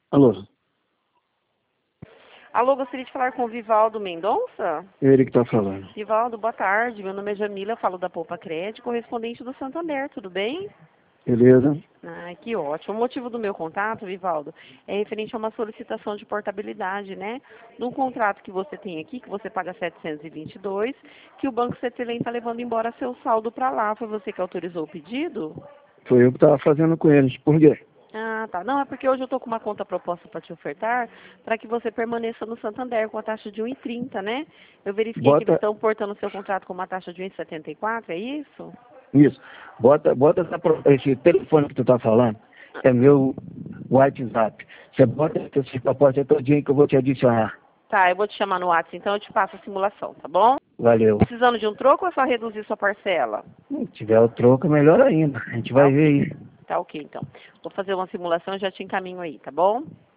Alô, Alô, gostaria de falar com o Vivaldo Mendonça? ele que tá falando. Vivaldo, boa tarde. Meu nome é Jamila, eu falo da Poupa Crédito, correspondente do Santander, tudo bem? Beleza? Ah, que ótimo. O motivo do meu contato, Vivaldo, é referente a uma solicitação de portabilidade, né? Num contrato que você tem aqui, que você paga 722, que o Banco Cetelem está levando embora seu saldo para lá. Foi você que autorizou o pedido? Foi eu que tava fazendo com eles. Por quê? Ah, tá. Não, é porque hoje eu estou com uma conta proposta para te ofertar para que você permaneça no Santander com a taxa de 1,30, né? Eu verifiquei que eles Bota estão portando seu contrato com uma taxa de 1,74, é isso? isso. Bota esse telefone que tu tá falando. É meu WhatsApp. Você bota essa proposta todinha que eu vou te adicionar. Tá, eu vou te chamar no WhatsApp, então eu te passo a simulação, tá bom? Valeu. Precisando de um troco ou é só reduzir sua parcela? Se tiver o troco, melhor ainda. A gente Tá vai ver ok. aí. Tá ok, então. Vou fazer uma simulação e já te encaminho aí, tá bom?